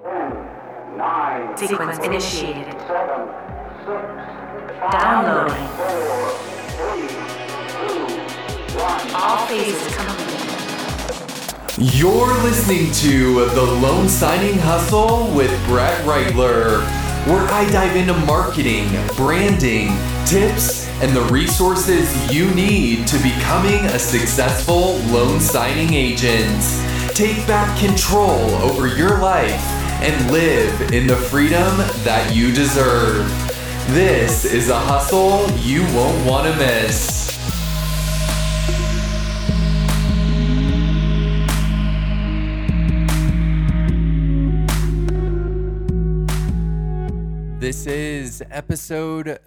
Sequence initiated. Downloading. All phases complete. You're listening to The Loan Signing Hustle with Brett Reitler, where I dive into marketing, branding, tips, and the resources you need to becoming a successful loan signing agent. Take back control over your life and live in the freedom that you deserve. This is a hustle you won't want to miss. This is episode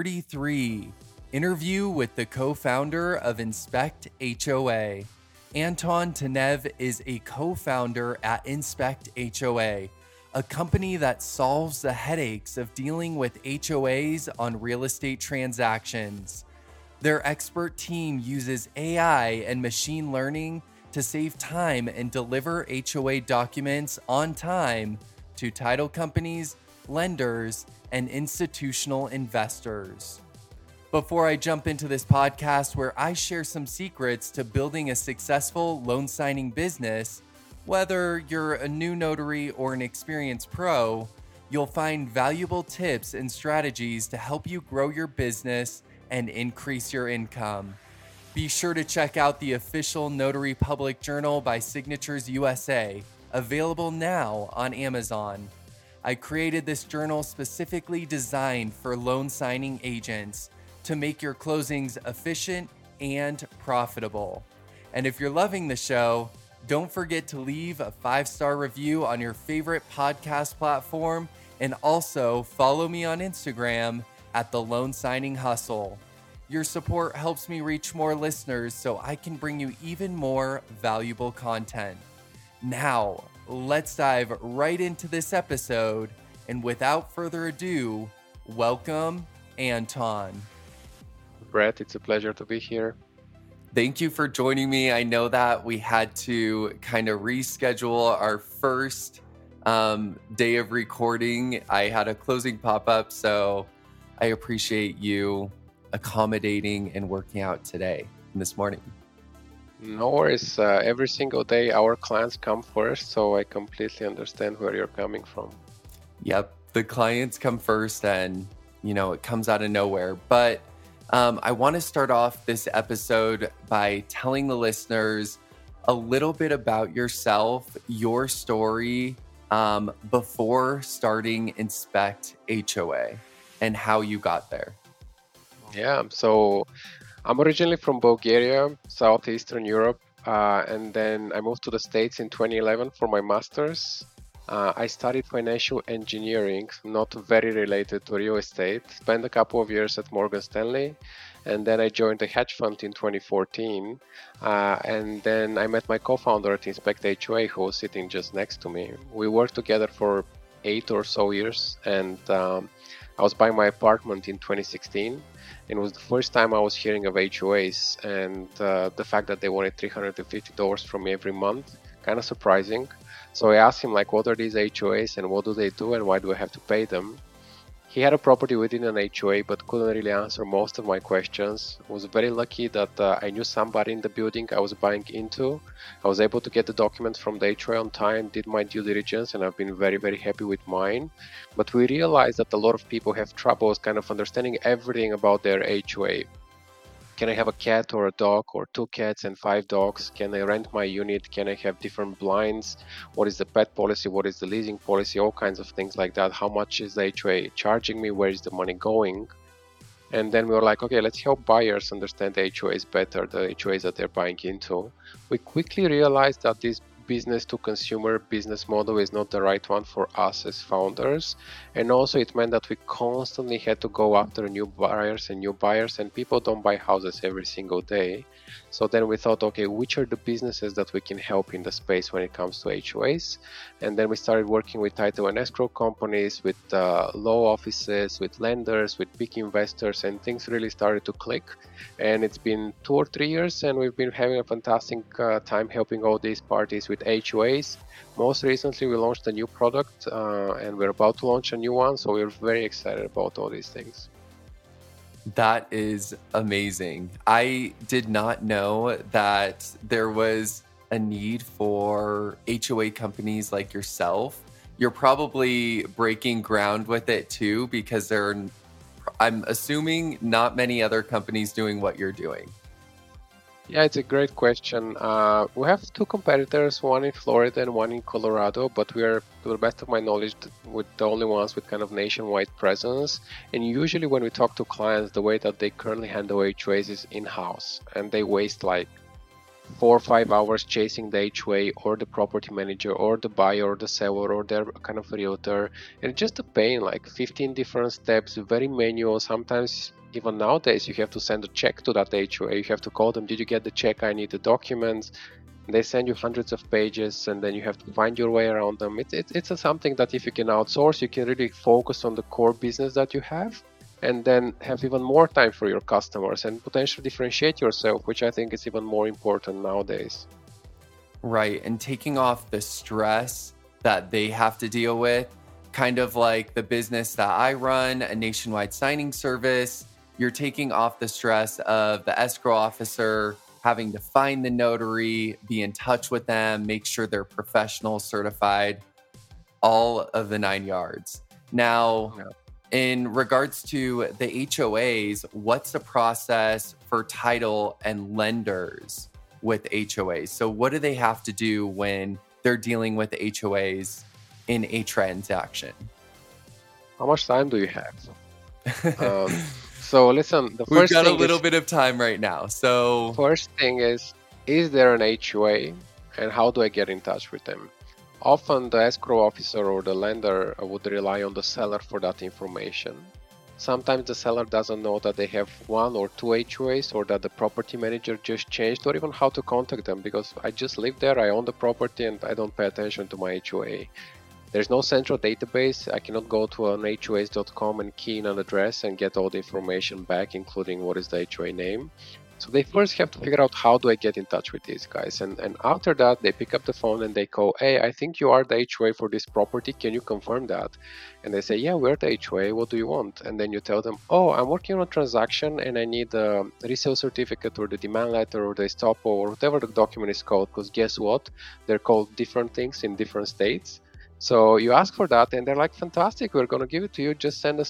33, interview with the co-founder of Inspect HOA. Anton Tanev is a co-founder at Inspect HOA, a company that solves the headaches of dealing with HOAs on real estate transactions. Their expert team uses AI and machine learning to save time and deliver HOA documents on time to title companies, lenders, and institutional investors. Before I jump into this podcast where I share some secrets to building a successful loan signing business, whether you're a new notary or an experienced pro, you'll find valuable tips and strategies to help you grow your business and increase your income. Be sure to check out the official Notary Public Journal by Signatures USA, available now on Amazon. I created this journal specifically designed for loan signing agents to make your closings efficient and profitable. And if you're loving the show, don't forget to leave a 5-star review on your favorite podcast platform, and also follow me on Instagram at The Loan Signing Hustle. Your support helps me reach more listeners so I can bring you even more valuable content. Now, let's dive right into this episode, and without further ado, welcome Anton. Brett, it's a pleasure to be here. Thank you for joining me. I know that we had to kind of reschedule our first day of recording. I had a closing pop up, so I appreciate you accommodating and working out today, this morning. No worries. Every single day, our clients come first, so I completely understand where you're coming from. Yep, the clients come first, and it comes out of nowhere. But I want to start off this episode by telling the listeners a little bit about yourself, your story before starting Inspect HOA, and how you got there. Yeah, so I'm originally from Bulgaria, Southeastern Europe, and then I moved to the States in 2011 for my master's. I studied financial engineering, not very related to real estate, spent a couple of years at Morgan Stanley, and then I joined a hedge fund in 2014, and then I met my co-founder at Inspect HOA, who was sitting just next to me. We worked together for 8 or so years, and I was buying my apartment in 2016. It was the first time I was hearing of HOAs, and the fact that they wanted $350 from me every month, kind of surprising. So I asked him, what are these HOAs and what do they do and why do I have to pay them? He had a property within an HOA but couldn't really answer most of my questions. I was very lucky that I knew somebody in the building I was buying into. I was able to get the documents from the HOA on time, did my due diligence, and I've been very, very happy with mine. But we realized that a lot of people have troubles kind of understanding everything about their HOA. Can I have a cat or a dog or 2 cats and 5 dogs? Can I rent my unit? Can I have different blinds? What is the pet policy? What is the leasing policy? All kinds of things like that. How much is the HOA charging me? Where is the money going? And then we were like, okay, let's help buyers understand the HOAs better, the HOAs that they're buying into. We quickly realized that this business to consumer business model is not the right one for us as founders, and also it meant that we constantly had to go after new buyers, and people don't buy houses every single day. So then we thought, okay, which are the businesses that we can help in the space when it comes to HOAs? And then we started working with title and escrow companies, with law offices, with lenders, with big investors, and things really started to click. And it's been 2 or 3 years, and we've been having a fantastic time helping all these parties with with HOAs. Most recently, we launched a new product, and we're about to launch a new one. So we're very excited about all these things. That is amazing. I did not know that there was a need for HOA companies like yourself. You're probably breaking ground with it too, because I'm assuming, not many other companies doing what you're doing. Yeah, it's a great question. We have two competitors, one in Florida and one in Colorado, but we are, to the best of my knowledge, with the only ones with kind of nationwide presence. And usually when we talk to clients, the way that they currently handle HOAs is in-house, and they waste like 4 or 5 hours chasing the HOA or the property manager or the buyer or the seller or their kind of realtor. And it's just a pain, like 15 different steps, very manual. Sometimes even nowadays you have to send a check to that HOA. You have to call them, did you get the check? I need the documents. They send you hundreds of pages, and then you have to find your way around them. It's something that if you can outsource, you can really focus on the core business that you have, and then have even more time for your customers and potentially differentiate yourself, which I think is even more important nowadays. Right. And taking off the stress that they have to deal with, kind of like the business that I run, a nationwide signing service. You're taking off the stress of the escrow officer having to find the notary, be in touch with them, make sure they're professional, certified, all of the 9 yards. Now, in regards to the HOAs, what's the process for title and lenders with HOAs? So what do they have to do when they're dealing with HOAs in a transaction? How much time do you have? So listen, the We've first got a thing little is, bit of time right now. So first thing is there an HOA, and how do I get in touch with them? Often the escrow officer or the lender would rely on the seller for that information. Sometimes the seller doesn't know that they have 1 or 2 HOAs, or that the property manager just changed, or even how to contact them, because I just live there, I own the property, and I don't pay attention to my HOA. There's no central database. I cannot go to an HOAs.com and key in an address and get all the information back, including what is the HOA name. So they first have to figure out, how do I get in touch with these guys? And after that, they pick up the phone and they go, hey, I think you are the HOA for this property. Can you confirm that? And they say, yeah, we're the HOA. What do you want? And then you tell them, oh, I'm working on a transaction and I need a resale certificate or the demand letter or the estoppel or whatever the document is called. Because guess what? They're called different things in different states. So you ask for that and they're like, fantastic, we're going to give it to you. Just send us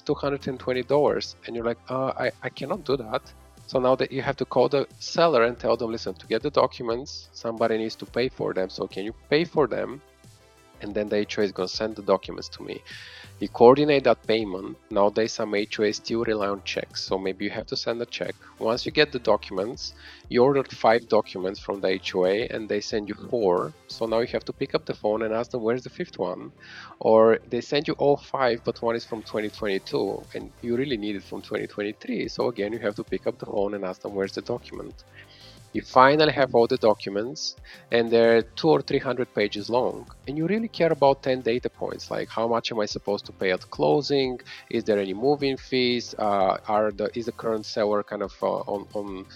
$220. And you're like, I cannot do that. So now that you have to call the seller and tell them, listen, to get the documents, somebody needs to pay for them. So can you pay for them? And then the HOA is going to send the documents to me. You coordinate that payment. Nowadays, some HOAs still rely on checks. So maybe you have to send a check. Once you get the documents, you ordered 5 documents from the HOA and they send you 4. So now you have to pick up the phone and ask them, where's the 5th one? Or they send you all 5, but one is from 2022 and you really need it from 2023. So again, you have to pick up the phone and ask them, where's the document? You finally have all the documents and they're 200 or 300 pages long, and you really care about 10 data points, like how much am I supposed to pay at closing? Is there any moving fees? Is the current seller kind of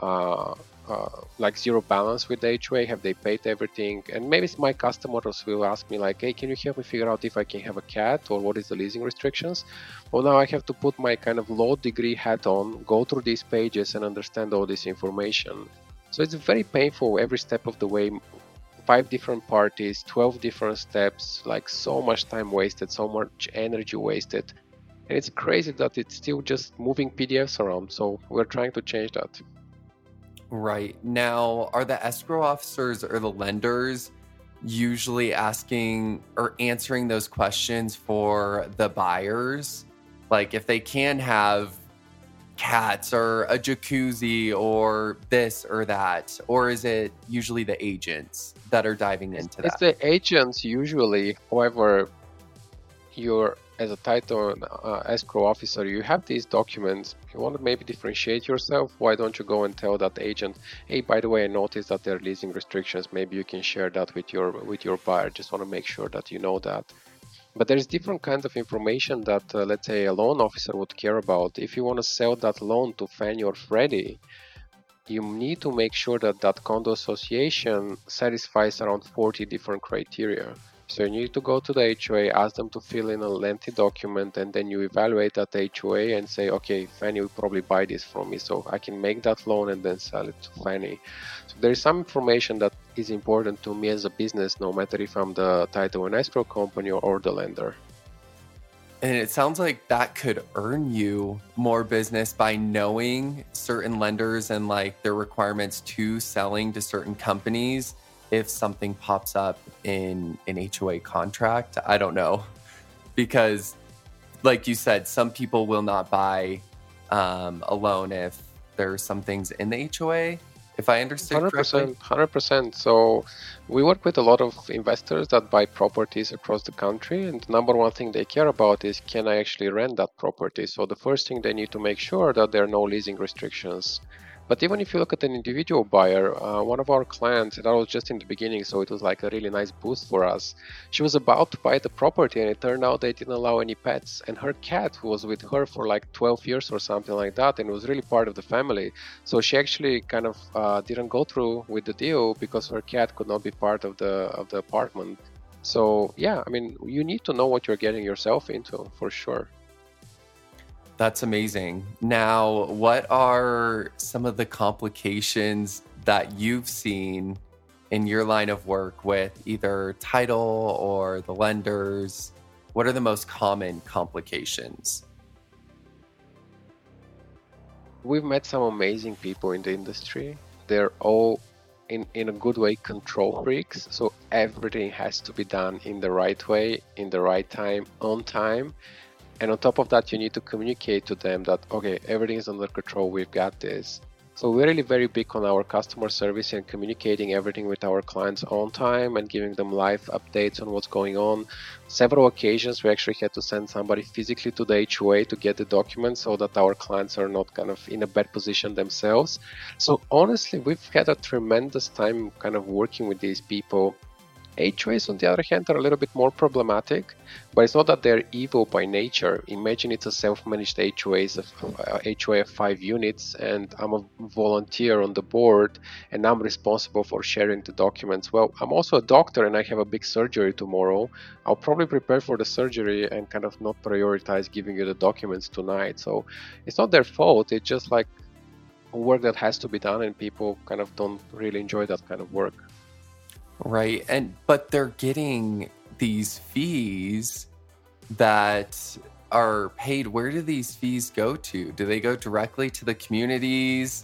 like zero balance with the HOA? Have they paid everything? And maybe my customers will ask me like, hey, can you help me figure out if I can have a cat, or what is the leasing restrictions? Well, now I have to put my kind of law degree hat on, go through these pages and understand all this information. So it's very painful every step of the way. 5 different parties, 12 different steps, like so much time wasted, so much energy wasted. And it's crazy that it's still just moving PDFs around. So we're trying to change that. Right. Now, are the escrow officers or the lenders usually asking or answering those questions for the buyers? Like if they can have cats or a jacuzzi or this or that, or is it usually the agents that are diving into that? It's the agents usually. However, you're, as a title escrow officer, you have these documents. You want to maybe differentiate yourself. Why don't you go and tell that agent, hey, by the way, I noticed that there are leasing restrictions. Maybe you can share that with your buyer. Just want to make sure that you know that. But there's different kinds of information that, let's say, a loan officer would care about. If you want to sell that loan to Fannie or Freddie, you need to make sure that that condo association satisfies around 40 different criteria. So you need to go to the HOA, ask them to fill in a lengthy document, and then you evaluate that HOA and say, okay, Fannie will probably buy this from me, so I can make that loan and then sell it to Fannie. So there is some information that is important to me as a business, no matter if I'm the title and escrow company or the lender. And it sounds like that could earn you more business by knowing certain lenders and like their requirements to selling to certain companies. If something pops up in an HOA contract, I don't know. Because like you said, some people will not buy a loan if there's some things in the HOA. If I understood correctly. 100%. So we work with a lot of investors that buy properties across the country, and the number one thing they care about is, can I actually rent that property? So the first thing they need to make sure that there are no leasing restrictions. But even if you look at an individual buyer, one of our clients, that was just in the beginning, so it was like a really nice boost for us. She was about to buy the property, and it turned out they didn't allow any pets. And her cat, who was with her for like 12 years or something like that, and was really part of the family. So she actually kind of didn't go through with the deal because her cat could not be part of the apartment. So yeah, I mean, you need to know what you're getting yourself into, for sure. That's amazing. Now, what are some of the complications that you've seen in your line of work with either title or the lenders? What are the most common complications? We've met some amazing people in the industry. They're all in a good way control freaks. So everything has to be done in the right way, in the right time, on time. And on top of that, you need to communicate to them that, okay, everything is under control, we've got this. So we're really very big on our customer service and communicating everything with our clients on time and giving them live updates on what's going on. Several occasions, we actually had to send somebody physically to the HOA to get the documents so that our clients are not kind of in a bad position themselves. So honestly, we've had a tremendous time kind of working with these people. HOAs, on the other hand, are a little bit more problematic, but it's not that they're evil by nature. Imagine it's a self-managed HOA of 5 units, and I'm a volunteer on the board, and I'm responsible for sharing the documents. Well, I'm also a doctor, and I have a big surgery tomorrow. I'll probably prepare for the surgery and kind of not prioritize giving you the documents tonight. So it's not their fault. It's just like work that has to be done, and people kind of don't really enjoy that kind of work. Right. But they're getting these fees that are paid. Where do these fees go to? Do they go directly to the communities?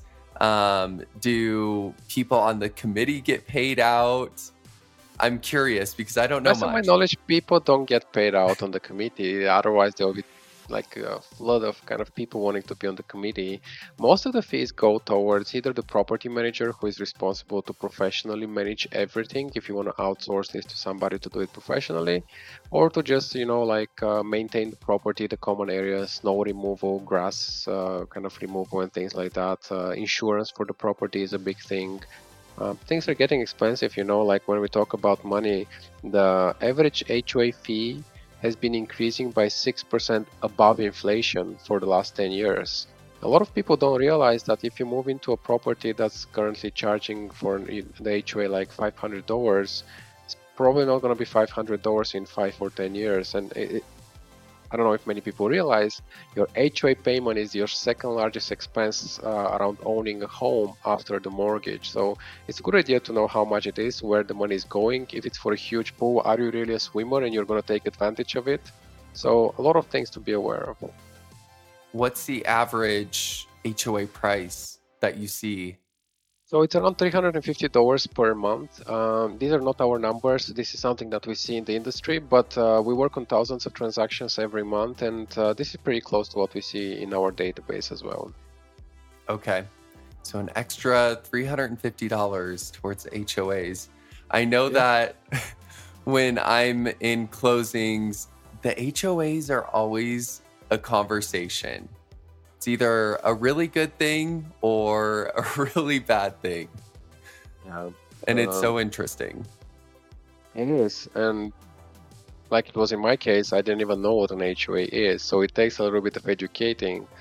Do people on the committee get paid out? I'm curious because I don't know much. To my knowledge, people don't get paid out on the committee. Otherwise, there will be like a lot of kind of people wanting to be on the committee. Most of the fees go towards either the property manager, who is responsible to professionally manage everything, if you want to outsource this to somebody to do it professionally, or to just, maintain the property, the common areas, snow removal, grass kind of removal and things like that. Insurance for the property is a big thing. Things are getting expensive, like when we talk about money, the average HOA fee has been increasing by 6% above inflation for the last 10 years. A lot of people don't realize that if you move into a property that's currently charging for the HOA like $500, it's probably not going to be $500 in 5 or 10 years. And I don't know if many people realize your HOA payment is your second largest expense around owning a home after the mortgage. So it's a good idea to know how much it is, where the money is going. If it's for a huge pool, are you really a swimmer and you're going to take advantage of it? So a lot of things to be aware of. What's the average HOA price that you see? So it's around $350 per month. These are not our numbers. This is something that we see in the industry, but we work on thousands of transactions every month, and this is pretty close to what we see in our database as well. Okay. So an extra $350 towards HOAs. I know that when I'm in closings, the HOAs are always a conversation. It's either a really good thing or a really bad thing. Yeah. And it's so interesting. It is. And like it was in my case, I didn't even know what an HOA is. So it takes a little bit of educating.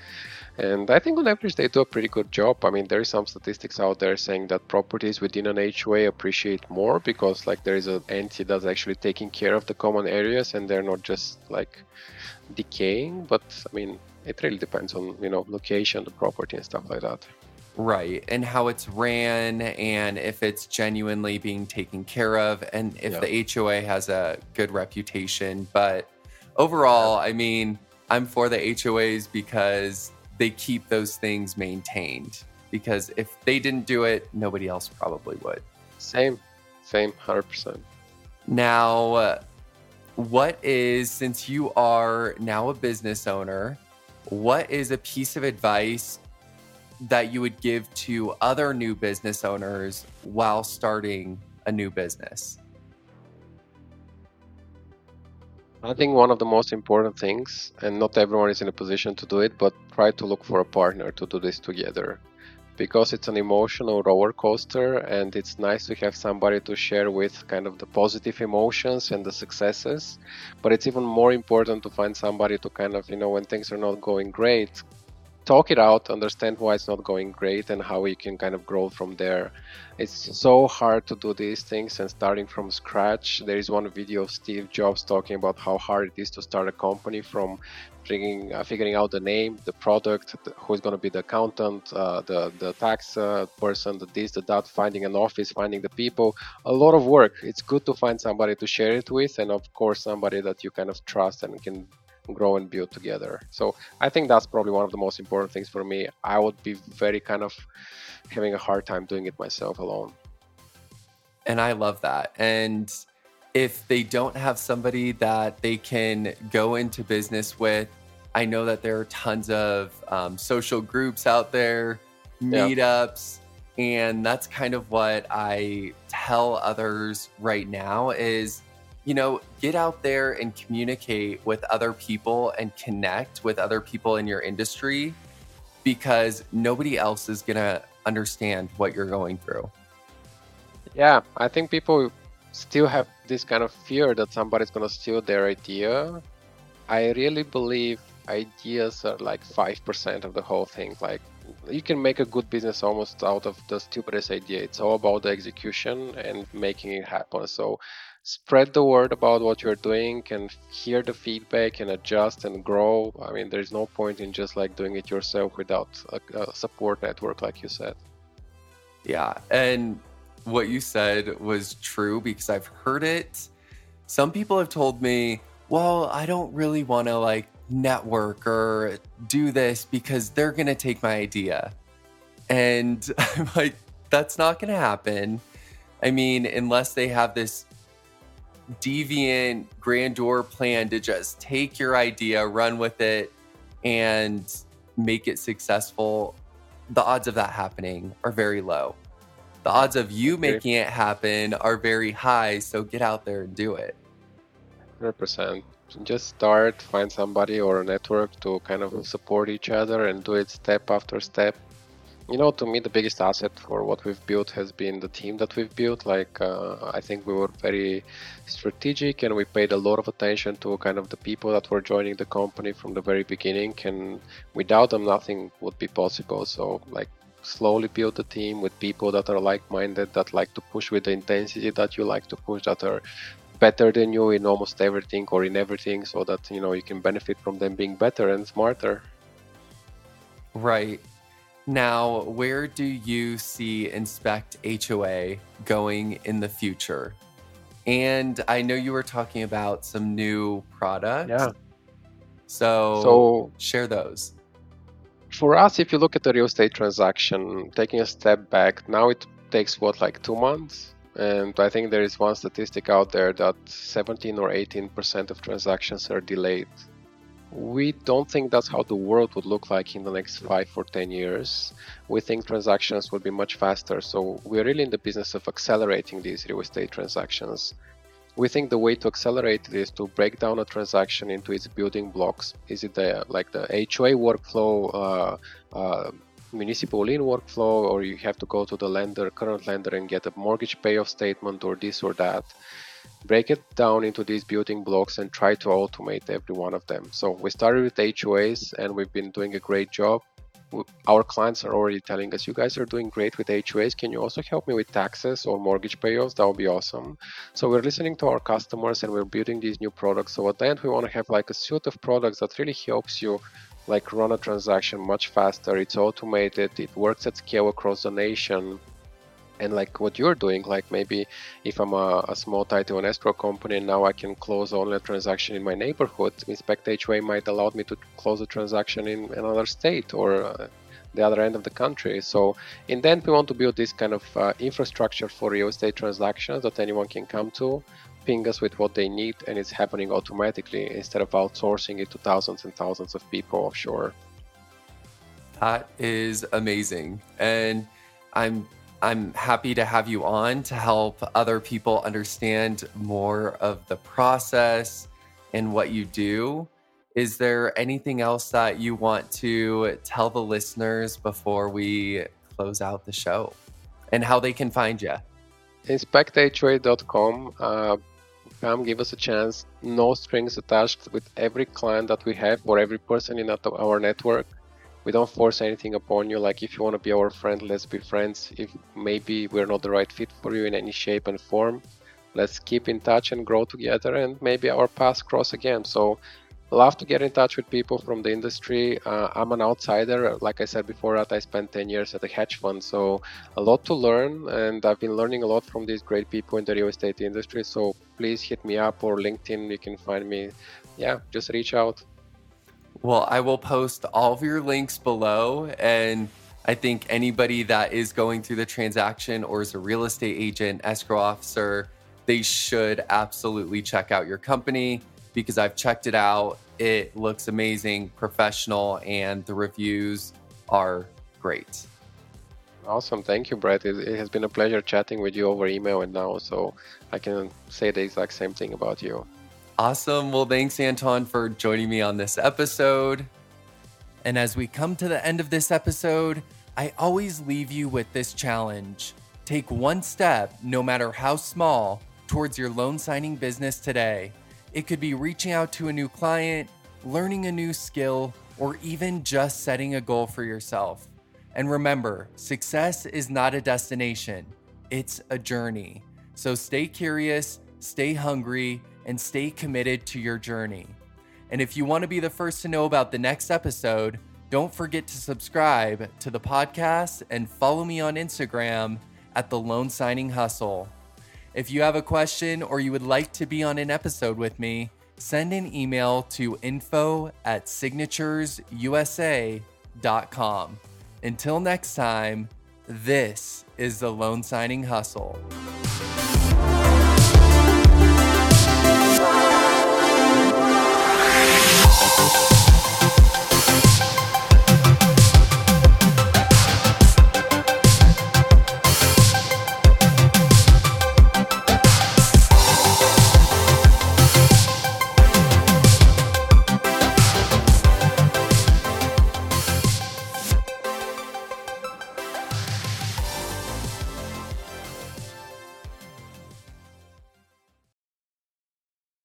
And I think on average they do a pretty good job. I mean, there is some statistics out there saying that properties within an HOA appreciate more because like there is an entity that's actually taking care of the common areas and they're not just like decaying. But I mean, it really depends on, location, the property and stuff like that. Right. And how it's ran and if it's genuinely being taken care of and if Yeah. the HOA has a good reputation. But overall, I mean, I'm for the HOAs because they keep those things maintained. Because if they didn't do it, nobody else probably would. Same, 100%. Now, since you are now a business owner, what is a piece of advice that you would give to other new business owners while starting a new business? I think one of the most important things, and not everyone is in a position to do it, but try to look for a partner to do this together. Because it's an emotional roller coaster and it's nice to have somebody to share with kind of the positive emotions and the successes. But it's even more important to find somebody to kind of, when things are not going great, talk it out, understand why it's not going great and how we can kind of grow from there. It's so hard to do these things and starting from scratch. There is one video of Steve Jobs talking about how hard it is to start a company from figuring out the name, the product, who's going to be the accountant, the tax person, the this, the that, finding an office, finding the people. A lot of work. It's good to find somebody to share it with, and of course somebody that you kind of trust and can grow and build together. So I think that's probably one of the most important things for me. I would be very kind of having a hard time doing it myself alone. And I love that. And if they don't have somebody that they can go into business with, I know that there are tons of social groups out there, meetups, and that's kind of what I tell others right now is, get out there and communicate with other people and connect with other people in your industry because nobody else is going to understand what you're going through. Yeah, I think people still have this kind of fear that somebody's going to steal their idea. I really believe ideas are like 5% of the whole thing. Like you can make a good business almost out of the stupidest idea. It's all about the execution and making it happen. So spread the word about what you're doing and hear the feedback and adjust and grow. I mean, there's no point in just like doing it yourself without a support network, like you said. Yeah. And what you said was true because I've heard it. Some people have told me, well, I don't really want to like network or do this because they're going to take my idea. And I'm like, that's not going to happen. I mean, unless they have this deviant grandeur plan to just take your idea, run with it, and make it successful, the odds of that happening are very low. The odds of you making it happen are very high, so get out there and do it. 100%. Just start, find somebody or a network to kind of support each other and do it step after step. To me, the biggest asset for what we've built has been the team that we've built. Like, I think we were very strategic and we paid a lot of attention to kind of the people that were joining the company from the very beginning. And without them, nothing would be possible. So, like, slowly build the team with people that are like-minded, that like to push with the intensity that you like to push, that are better than you in almost everything or in everything, so that, you can benefit from them being better and smarter. Right. Now, where do you see Inspect HOA going in the future? And I know you were talking about some new products. Yeah. So share those. For us, if you look at the real estate transaction, taking a step back, now it takes like 2 months? And I think there is one statistic out there that 17 or 18% of transactions are delayed. We don't think that's how the world would look like in the next 5 or 10 years. We think transactions will be much faster. So we're really in the business of accelerating these real estate transactions. We think the way to accelerate it is to break down a transaction into its building blocks. Is it the HOA workflow, municipal lien workflow, or you have to go to the current lender and get a mortgage payoff statement or this or that? Break it down into these building blocks and try to automate every one of them. So we started with HOAs and we've been doing a great job. our clients are already telling us, you guys are doing great with HOAs. Can you also help me with taxes or mortgage payoffs? That would be awesome. So we're listening to our customers and we're building these new products. So at the end, we want to have like a suite of products that really helps you like run a transaction much faster. It's automated. It works at scale across the nation. And like what you're doing, like maybe if I'm a small title and escrow company, now I can close only a transaction in my neighborhood. Inspect HOA might allow me to close a transaction in another state or the other end of the country. So in the end, we want to build this kind of infrastructure for real estate transactions that anyone can come to, ping us with what they need, and it's happening automatically instead of outsourcing it to thousands and thousands of people offshore. That is amazing. And I'm happy to have you on to help other people understand more of the process and what you do. Is there anything else that you want to tell the listeners before we close out the show and how they can find you? InspectHOA.com. Come give us a chance. No strings attached with every client that we have or every person in our network. We don't force anything upon you. Like if you want to be our friend, let's be friends. If maybe we're not the right fit for you in any shape and form, let's keep in touch and grow together, and maybe our paths cross again. So love to get in touch with people from the industry. I'm an outsider. Like I said before that, I spent 10 years at a hedge fund. So a lot to learn, and I've been learning a lot from these great people in the real estate industry. So please hit me up, or LinkedIn, you can find me. Yeah, just reach out. Well, I will post all of your links below. And I think anybody that is going through the transaction or is a real estate agent, escrow officer, they should absolutely check out your company because I've checked it out. It looks amazing, professional, and the reviews are great. Awesome. Thank you, Brett. It has been a pleasure chatting with you over email and now, so I can say the exact same thing about you. Awesome. Well, thanks, Anton, for joining me on this episode. And as we come to the end of this episode, I always leave you with this challenge. Take one step, no matter how small, towards your loan signing business today. It could be reaching out to a new client, learning a new skill, or even just setting a goal for yourself. And remember, success is not a destination, it's a journey. So stay curious, stay hungry, and stay committed to your journey. And if you want to be the first to know about the next episode, don't forget to subscribe to the podcast and follow me on Instagram at The Loan Signing Hustle. If you have a question or you would like to be on an episode with me, send an email to info@signaturesusa.com. Until next time, this is The Loan Signing Hustle.